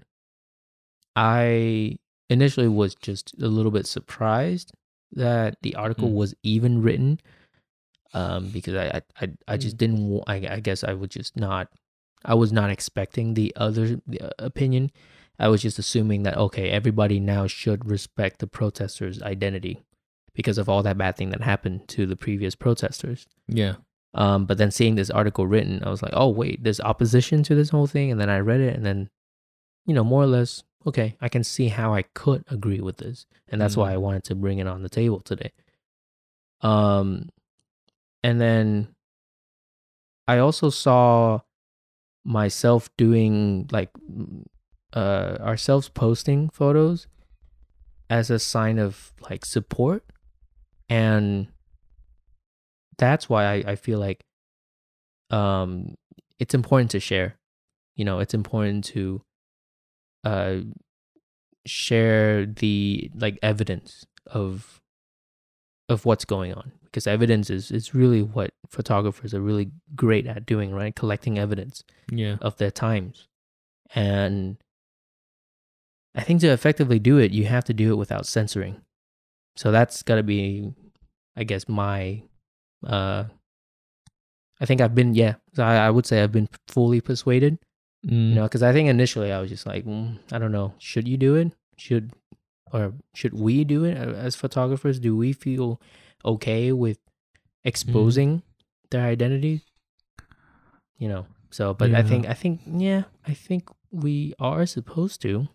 [SPEAKER 1] I initially was just a little bit surprised that the article
[SPEAKER 3] Mm.
[SPEAKER 1] was even written, um, because I I I, I just didn't. wa- I, I guess I would just not. I was not expecting the other the, uh, opinion. I was just assuming that okay, everybody now should respect the protesters' identity because of all that bad thing that happened to the previous protesters.
[SPEAKER 3] Yeah.
[SPEAKER 1] Um, but then seeing this article written, I was like, oh wait, there's opposition to this whole thing, and then I read it, and then, you know, more or less, okay, I can see how I could agree with this, and that's why
[SPEAKER 3] Mm.
[SPEAKER 1] I wanted to bring it on the table today. Um, and then I also saw myself doing like mm, uh ourselves posting photos as a sign of like support, and that's why I, I feel like um it's important to share. You know, it's important to uh share the like evidence of of what's going on, because evidence is is really what photographers are really great at doing, right? Collecting evidence
[SPEAKER 3] Yeah.
[SPEAKER 1] of their times. And I think to effectively do it, you have to do it without censoring. So that's got to be, I guess, my uh I think I've been, yeah, so I, I would say I've been fully persuaded,
[SPEAKER 3] Mm.
[SPEAKER 1] you know, because I think initially I was just like, mm, I don't know, should you do it? Should, or should we do it a- as photographers? Do we feel okay with exposing their identity? You know, so, but I
[SPEAKER 3] Yeah.
[SPEAKER 1] think, I think, yeah, I think we are supposed to.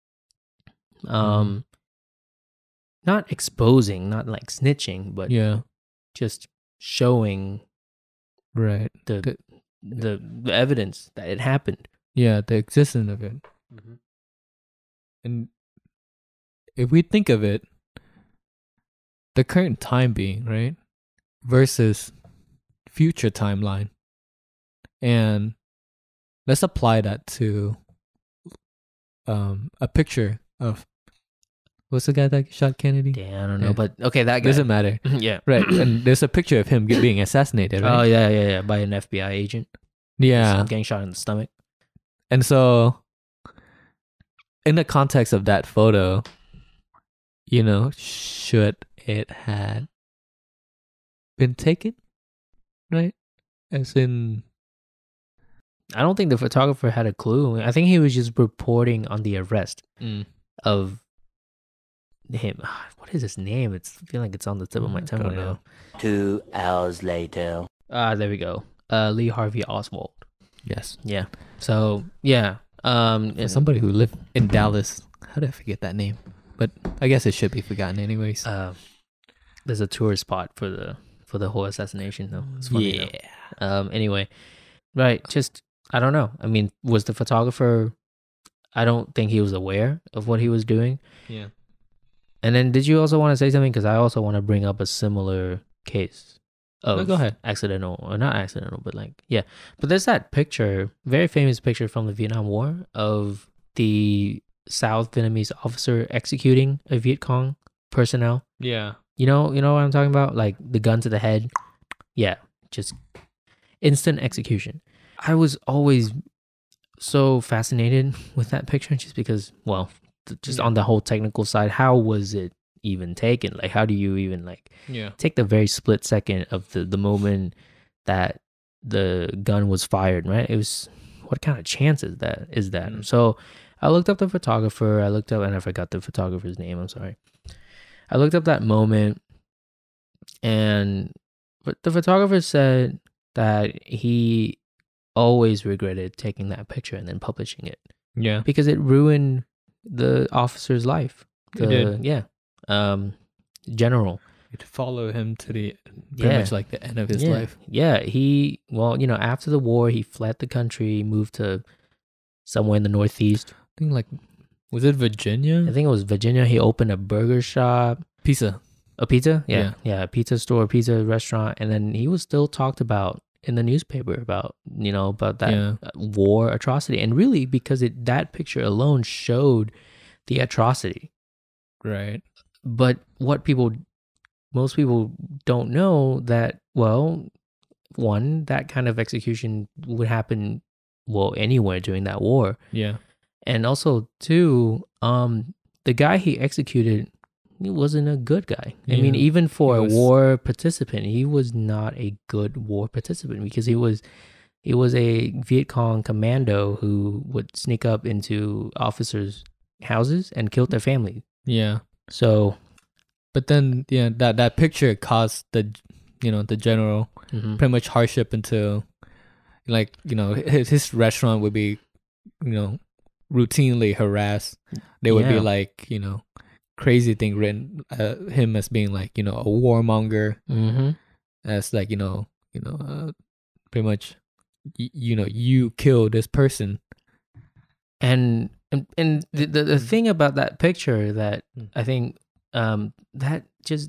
[SPEAKER 1] Um, not exposing, not like snitching, but
[SPEAKER 3] yeah.
[SPEAKER 1] just showing
[SPEAKER 3] Right.
[SPEAKER 1] the
[SPEAKER 3] The-
[SPEAKER 1] the the evidence that it happened.
[SPEAKER 3] Yeah, the existence of it.
[SPEAKER 1] Mm-hmm.
[SPEAKER 3] And if we think of it, the current time being, right, versus future timeline, and let's apply that to um a picture of what's the guy that shot Kennedy?
[SPEAKER 1] Damn, I don't know,
[SPEAKER 3] Yeah.
[SPEAKER 1] but okay, that guy.
[SPEAKER 3] Doesn't matter,
[SPEAKER 1] Yeah.
[SPEAKER 3] right? And there's a picture of him get- being assassinated,
[SPEAKER 1] Oh
[SPEAKER 3] right?
[SPEAKER 1] yeah, yeah, yeah, by an F B I agent.
[SPEAKER 3] Yeah,
[SPEAKER 1] Getting shot in the stomach.
[SPEAKER 3] and so in the context of that photo, you know, should it had been taken, right? As in,
[SPEAKER 1] I don't think the photographer had a clue. I think he was just reporting on the arrest of him. What is his name? It's I feel like it's on the tip of my
[SPEAKER 3] I
[SPEAKER 1] tongue
[SPEAKER 3] don't
[SPEAKER 1] right
[SPEAKER 3] know.
[SPEAKER 1] now.
[SPEAKER 4] Two hours later.
[SPEAKER 1] Ah, there we go. Uh, Lee Harvey Oswald.
[SPEAKER 3] yes,
[SPEAKER 1] Yeah. So yeah. Um,
[SPEAKER 3] for
[SPEAKER 1] and-
[SPEAKER 3] somebody who lived in Dallas, how did I forget that name? But I guess it should be forgotten anyways.
[SPEAKER 1] uh, there's a tourist spot for the for the whole assassination though. It's funny, though.
[SPEAKER 3] yeah,
[SPEAKER 1] Um. Anyway, right. Just I don't know. I mean, was the photographer? I don't think he was aware of what he was doing.
[SPEAKER 3] yeah.
[SPEAKER 1] And then, did you also want to say something? Because I also want to bring up a similar case of
[SPEAKER 3] No, go ahead.
[SPEAKER 1] accidental, or not accidental, but like, yeah. But there's that picture, very famous picture from the Vietnam War of the South Vietnamese officer executing a Viet Cong personnel.
[SPEAKER 3] Yeah.
[SPEAKER 1] You know, you know what I'm talking about? Like the gun to the head. Yeah, just instant execution. I was always so fascinated with that picture just because, well, th- just
[SPEAKER 3] Yeah.
[SPEAKER 1] on the whole technical side, how was it even taken? Like, how do you even like
[SPEAKER 3] Yeah.
[SPEAKER 1] take the very split second of the, the moment that the gun was fired, right? It was, what kind of chance is that? Is that?
[SPEAKER 3] Mm.
[SPEAKER 1] So I looked up the photographer. I looked up, and I forgot the photographer's name. I'm sorry. I looked up that moment, and but the photographer said that he always regretted taking that picture and then publishing it
[SPEAKER 3] Yeah.
[SPEAKER 1] because it ruined the officer's life.
[SPEAKER 3] It
[SPEAKER 1] The,
[SPEAKER 3] did.
[SPEAKER 1] Yeah. Um, general.
[SPEAKER 3] It followed him to the pretty
[SPEAKER 1] Yeah.
[SPEAKER 3] much like the end of his
[SPEAKER 1] yeah.
[SPEAKER 3] life.
[SPEAKER 1] Yeah. He, well, you know, after the war, he fled the country, moved to somewhere in the Northeast.
[SPEAKER 3] I think like was it Virginia?
[SPEAKER 1] I think it was Virginia. He opened a burger shop.
[SPEAKER 3] Pizza.
[SPEAKER 1] A pizza? Yeah.
[SPEAKER 3] Yeah.
[SPEAKER 1] Yeah. A pizza store, pizza restaurant. And then he was still talked about in the newspaper about, you know, about that
[SPEAKER 3] Yeah.
[SPEAKER 1] uh, war atrocity. And really, because it that picture alone showed the atrocity.
[SPEAKER 3] Right.
[SPEAKER 1] But what people, most people don't know that, well, one, that kind of execution would happen, well, anywhere during that war.
[SPEAKER 3] Yeah.
[SPEAKER 1] And also, two, um, the guy he executed, he wasn't a good guy. I mean,
[SPEAKER 3] Yeah.
[SPEAKER 1] even for
[SPEAKER 3] He
[SPEAKER 1] a
[SPEAKER 3] was-
[SPEAKER 1] war participant, he was not a good war participant because he was he was a Viet Cong commando who would sneak up into officers' houses and kill their family.
[SPEAKER 3] Yeah.
[SPEAKER 1] So,
[SPEAKER 3] But then yeah, that that picture caused the you know, the general
[SPEAKER 1] mhm.
[SPEAKER 3] pretty much hardship into like, you know, his, his restaurant would be, you know, routinely harassed. They would be
[SPEAKER 1] Yeah.
[SPEAKER 3] like, you know, crazy thing written uh, him as being like, you know, a warmonger,
[SPEAKER 1] Mhm.
[SPEAKER 3] as like, you know, you know, uh, pretty much y- you know, you kill this person.
[SPEAKER 1] And and, and the, the the
[SPEAKER 3] Mm.
[SPEAKER 1] thing about that picture that
[SPEAKER 3] Mm.
[SPEAKER 1] I think um that just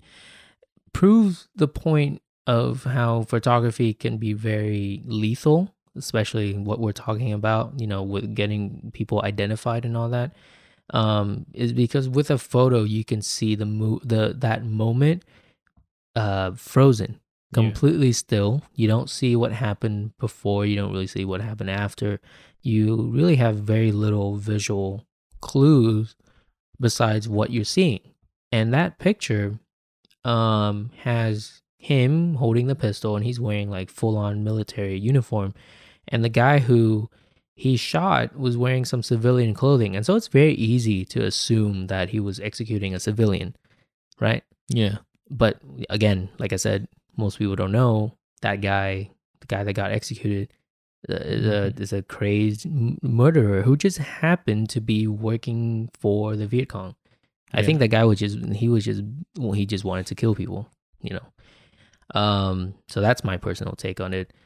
[SPEAKER 1] proves the point of how photography can be very lethal, especially what we're talking about, you know, with getting people identified and all that. Um, is because with a photo you can see the mo- the that moment uh frozen,
[SPEAKER 3] Yeah.
[SPEAKER 1] completely still. You don't see what happened before, you don't really see what happened after. You really have very little visual clues besides what you're seeing. And that picture um has him holding the pistol, and he's wearing like full on military uniform, and the guy who he shot was wearing some civilian clothing. And so it's very easy to assume that he was executing a civilian, right?
[SPEAKER 3] Yeah.
[SPEAKER 1] But again, like I said, most people don't know that guy, the guy that got executed, uh, is, a,
[SPEAKER 3] Mhm.
[SPEAKER 1] is a crazed m- murderer who just happened to be working for the Viet Cong. I
[SPEAKER 3] Yeah.
[SPEAKER 1] think that guy was just, he was just, well, he just wanted to kill people, you know? Um, so that's my personal take on it.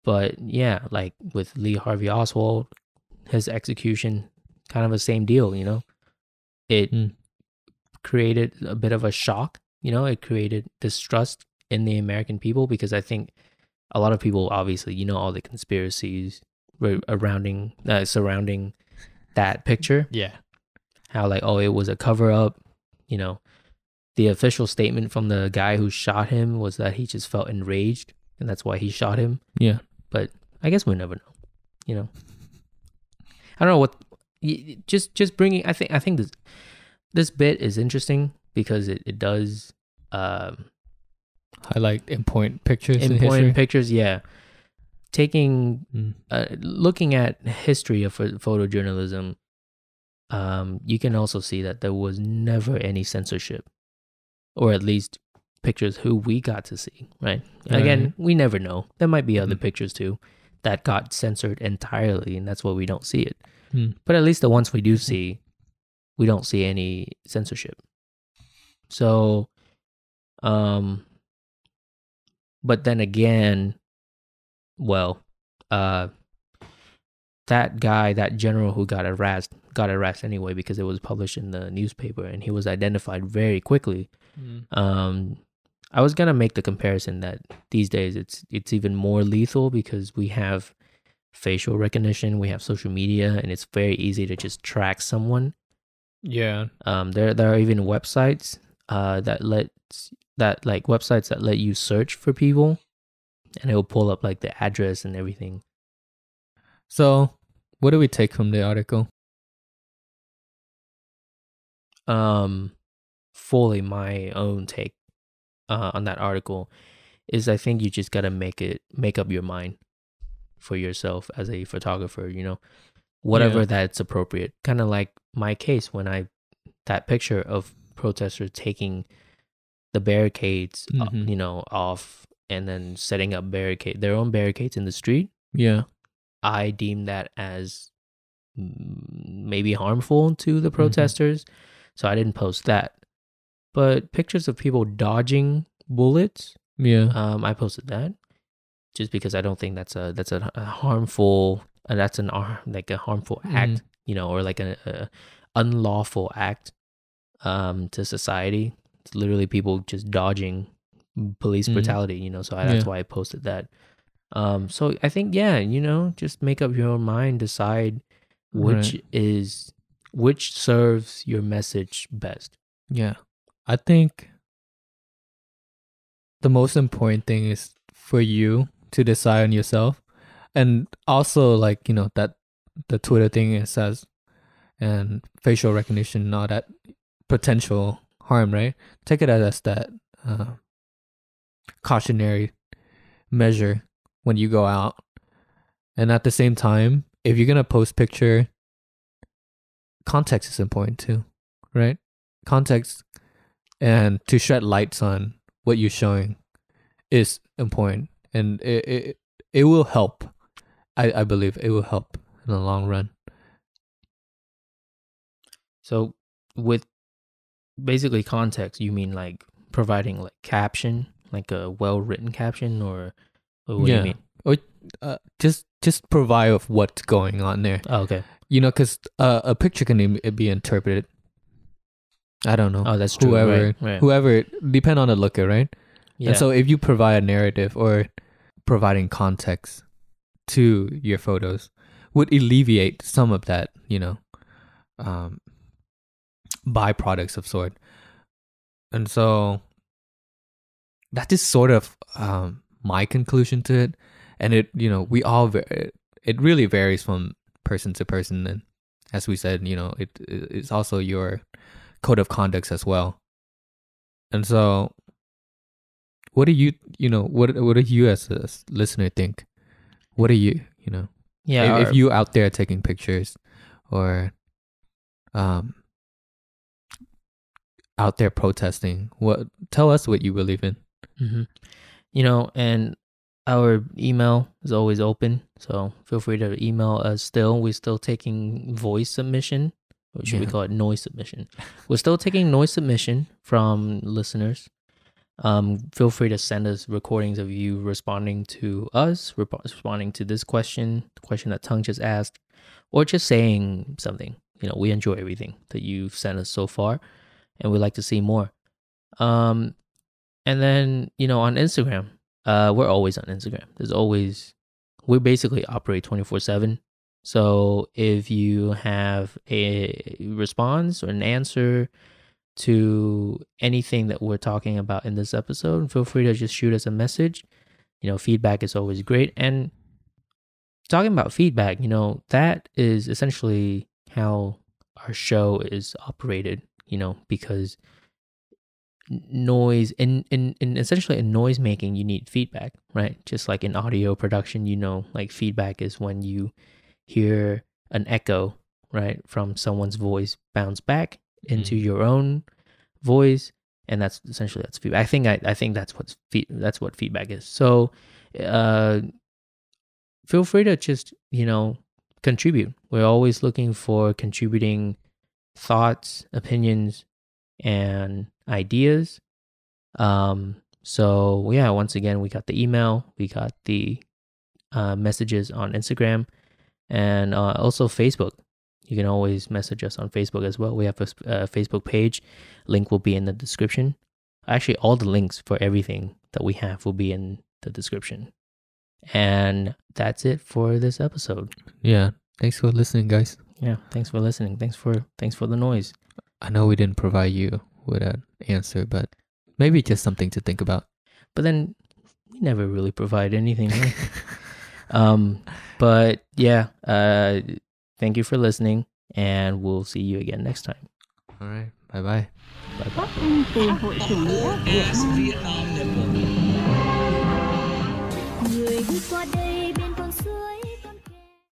[SPEAKER 1] But yeah, like with Lee Harvey Oswald, his execution, kind of the same deal, you know? It
[SPEAKER 3] Mm.
[SPEAKER 1] created a bit of a shock, you know? It created distrust in the American people because I think a lot of people, obviously, you know, all the conspiracies surrounding, uh, surrounding that picture.
[SPEAKER 3] Yeah.
[SPEAKER 1] How like, oh, it was a cover up, you know? The official statement from the guy who shot him was that he just felt enraged and that's why he shot him.
[SPEAKER 3] Yeah.
[SPEAKER 1] But I guess we'll never know, you know. I don't know what. Just, just bringing. I think, I think this, this bit is interesting because it, it does um,
[SPEAKER 3] highlight important pictures. in
[SPEAKER 1] important
[SPEAKER 3] history.
[SPEAKER 1] pictures. Yeah, taking,
[SPEAKER 3] Mm.
[SPEAKER 1] uh, looking at history of pho- photojournalism, um, you can also see that there was never any censorship, or at least pictures who we got to see, right? Again,
[SPEAKER 3] Right.
[SPEAKER 1] we never know. There might be other
[SPEAKER 3] Mhm.
[SPEAKER 1] pictures too that got censored entirely, and that's why we don't see it.
[SPEAKER 3] Mm.
[SPEAKER 1] But at least the ones we do see, we don't see any censorship. So, um, but then again, well, uh, that guy, that general who got arrested, got arrested anyway because it was published in the newspaper, and he was identified very quickly.
[SPEAKER 3] Mm.
[SPEAKER 1] Um, I was gonna make the comparison that these days it's it's even more lethal because we have facial recognition, we have social media, and it's very easy to just track someone.
[SPEAKER 3] Yeah.
[SPEAKER 1] Um, there there are even websites uh that let that like websites that let you search for people, and it will pull up like the address and everything.
[SPEAKER 3] So, what do we take from the article?
[SPEAKER 1] Um, fully my own take uh, on that article is I think you just gotta make it make up your mind for yourself as a photographer, you know, whatever
[SPEAKER 3] Yeah.
[SPEAKER 1] that's appropriate. Kind of like my case when I that picture of protesters taking the barricades, uh,
[SPEAKER 3] Mhm.
[SPEAKER 1] you know, off and then setting up barricade their own barricades in the street.
[SPEAKER 3] Yeah.
[SPEAKER 1] I deem that as mm, maybe harmful to the protesters, so I didn't post that. But pictures of people dodging bullets,
[SPEAKER 3] Yeah.
[SPEAKER 1] um, I posted that just because I don't think that's a that's a, a harmful uh, that's an ar- like a harmful act,
[SPEAKER 3] Mhm.
[SPEAKER 1] you know, or like a, a unlawful act um to society. It's literally people just dodging police
[SPEAKER 3] Mhm.
[SPEAKER 1] brutality, you know. So I, that's
[SPEAKER 3] Yeah.
[SPEAKER 1] why I posted that. Um, so I think yeah, you know, just make up your own mind, decide which
[SPEAKER 3] Right.
[SPEAKER 1] is which serves your message best.
[SPEAKER 3] Yeah. I think the most important thing is for you to decide on yourself. And also, like, you know, that the Twitter thing it says and facial recognition and all that potential harm, right? Take it as that uh, cautionary measure when you go out. And at the same time, if you're going to post picture, context is important too, right? Context and to shed lights on what you're showing is important, and it it, it will help. I, I believe it will help in the long run.
[SPEAKER 1] So with basically context, you mean like providing like caption, like a well-written caption, or, or what
[SPEAKER 3] Yeah.
[SPEAKER 1] do you mean?
[SPEAKER 3] Or uh, just just provide of what's going on there.
[SPEAKER 1] Oh, okay.
[SPEAKER 3] You know, because uh, a picture can im- be interpreted. I don't know.
[SPEAKER 1] Oh, that's true.
[SPEAKER 3] Whoever,
[SPEAKER 1] Right, right.
[SPEAKER 3] whoever, depend on the looker, right?
[SPEAKER 1] Yeah.
[SPEAKER 3] And so if you provide a narrative or providing context to your photos would alleviate some of that, you know, um, byproducts of sort. And so that is sort of um, my conclusion to it. And it, you know, we all, va- it really varies from person to person. And as we said, you know, it it's also your code of conduct as well. And so what do you, you know, what what do you as a listener think? What do you, you know,
[SPEAKER 1] yeah.
[SPEAKER 3] if,
[SPEAKER 1] or-
[SPEAKER 3] if you out there taking pictures or um out there protesting, what tell us what you believe in.
[SPEAKER 1] Mhm. You know, and our email is always open, so feel free to email us still. We're still taking voice submission, or should we
[SPEAKER 3] Yeah.
[SPEAKER 1] call it noise submission? We're still taking noise submission from listeners. Um, feel free to send us recordings of you responding to us, rep- responding to this question, the question that Tung just asked, or just saying something. You know, we enjoy everything that you've sent us so far, and we'd like to see more. Um, and then, you know, on Instagram, uh, we're always on Instagram. There's always, we basically operate twenty-four seven. So if you have a response or an answer to anything that we're talking about in this episode, feel free to just shoot us a message. You know, feedback is always great. And talking about feedback, you know, that is essentially how our show is operated, you know, because noise in, in, in essentially in noise making, you need feedback, right? Just like in audio production, you know, like feedback is when you hear an echo, right, from someone's voice bounce back into
[SPEAKER 3] Mm.
[SPEAKER 1] your own voice, and that's essentially that's feedback. I think I, I think that's what's fe- that's what feedback is. So, uh, feel free to just, you know, contribute. We're always looking for contributing thoughts, opinions, and ideas. Um, so yeah, once again, we got the email, we got the uh, messages on Instagram, and uh, also Facebook. You can always message us on Facebook as well. We have a uh, Facebook page. Link will be in the description. Actually, all the links for everything that we have will be in the description. And that's it for this episode.
[SPEAKER 3] Yeah. Thanks for listening, guys.
[SPEAKER 1] Yeah, thanks for listening. Thanks for thanks for the noise.
[SPEAKER 3] I know we didn't provide you with an answer, but maybe just something to think about.
[SPEAKER 1] But then we never really provide anything. Right? um, but yeah, uh, thank you for listening, and we'll see you again next time.
[SPEAKER 3] All right. Bye bye.
[SPEAKER 1] Bye bye.
[SPEAKER 5] Các anh từ Hội chủ nghĩa Việt Nam